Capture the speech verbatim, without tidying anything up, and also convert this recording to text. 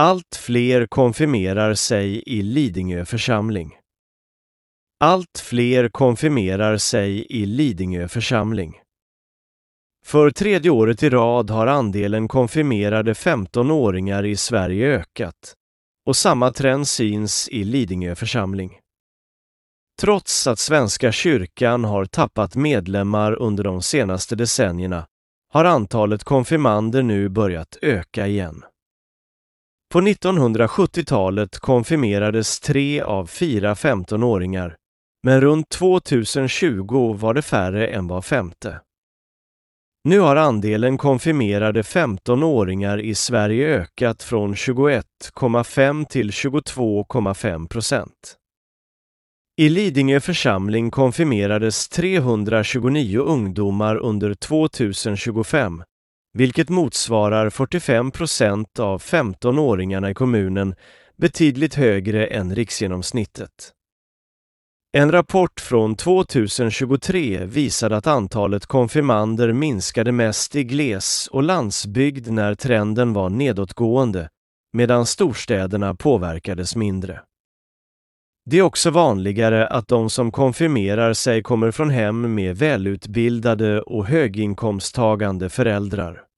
Allt fler konfirmerar sig i Lidingö församling. Allt fler konfirmerar sig i Lidingö församling. För tredje året i rad har andelen konfirmerade femtonåringar i Sverige ökat, och samma trend syns i Lidingö församling. Trots att Svenska kyrkan har tappat medlemmar under de senaste decennierna har antalet konfirmander nu börjat öka igen. På nittonhundrasjuttiotalet konfirmerades tre av fyra femtonåringar, men runt tvåtusentjugo var det färre än var femte. Nu har andelen konfirmerade femtonåringar i Sverige ökat från tjugoett komma fem till tjugotvå komma fem procent. I Lidingö församling konfirmerades trehundratjugonio ungdomar under tvåtusentjugofem, vilket motsvarar fyrtiofem procent av femtonåringarna i kommunen, betydligt högre än riksgenomsnittet. En rapport från tvåtusentjugotre visade att antalet konfirmander minskade mest i gles- och landsbygd när trenden var nedåtgående, medan storstäderna påverkades mindre. Det är också vanligare att de som konfirmerar sig kommer från hem med välutbildade och höginkomsttagande föräldrar.